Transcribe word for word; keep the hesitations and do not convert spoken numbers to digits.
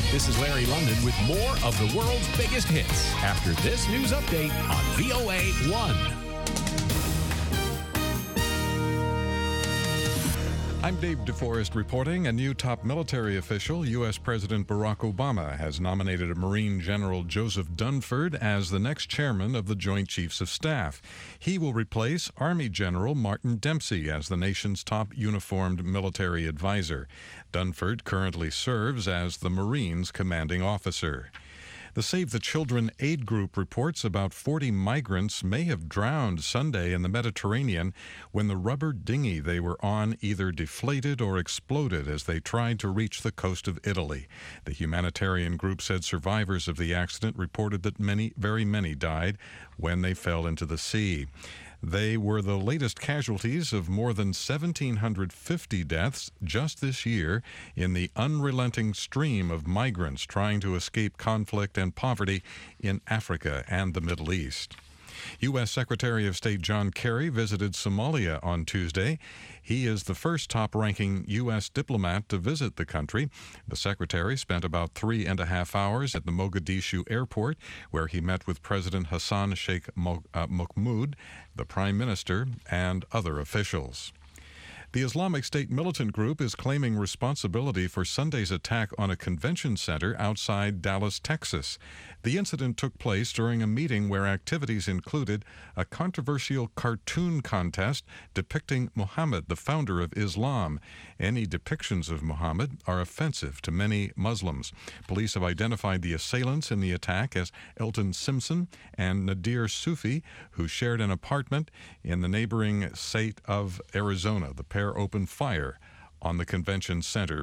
This is Larry London with more of the world's biggest hits after this news update on V O A one. I'm Dave DeForest reporting. A new top military official, U S. President Barack Obama, has nominated Marine General Joseph Dunford as the next chairman of the Joint Chiefs of Staff. He will replace Army General Martin Dempsey as the nation's top uniformed military advisor. Dunford currently serves as the Marines' commanding officer. The Save the Children aid group reports about forty migrants may have drowned Sunday in the Mediterranean when the rubber dinghy they were on either deflated or exploded as they tried to reach the coast of Italy. The humanitarian group said survivors of the accident reported that many, very many died when they fell into the sea. They were the latest casualties of more than one thousand seven hundred fifty deaths just this year in the unrelenting stream of migrants trying to escape conflict and poverty in Africa and the Middle East. U S. Secretary of State John Kerry visited Somalia on Tuesday. He is the first top-ranking U S diplomat to visit the country. The secretary spent about three and a half hours at the Mogadishu airport, where he met with President Hassan Sheikh Mohamud, the Prime Minister, and other officials. The Islamic State militant group is claiming responsibility for Sunday's attack on a convention center outside Dallas, Texas. The incident took place during a meeting where activities included a controversial cartoon contest depicting Muhammad, the founder of Islam. Any depictions of Muhammad are offensive to many Muslims. Police have identified the assailants in the attack as Elton Simpson and Nadir Sufi, who shared an apartment in the neighboring state of Arizona. The pair opened fire on the convention center